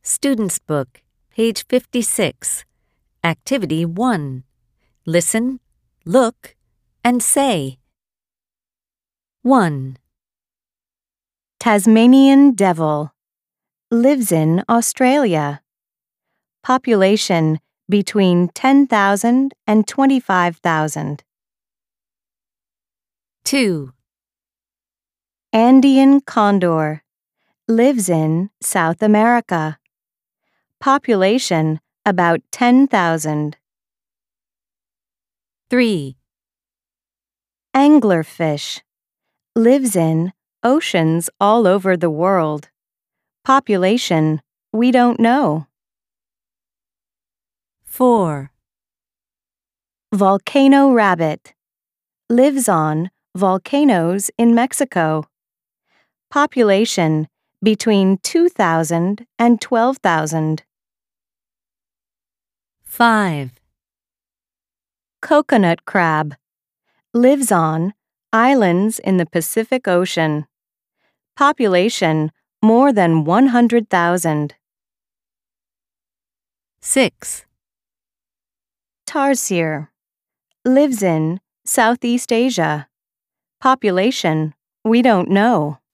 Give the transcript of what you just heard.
Student's Book, page 56. Activity 1. Listen, look, and say. 1. Tasmanian devil. Lives in Australia. Population between 10,000 and 25,000. 2. Andean condor. Lives in South America. Population about 10,000. 3. Anglerfish. Lives in oceans all over the world. Population we don't know. 4. Volcano rabbit. Lives on volcanoes in Mexico. Population between 2,000 and 12,000. 5. Coconut crab. Lives on islands in the Pacific Ocean. Population more than 100,000. 6. Tarsier. Lives in Southeast Asia. Population we don't know.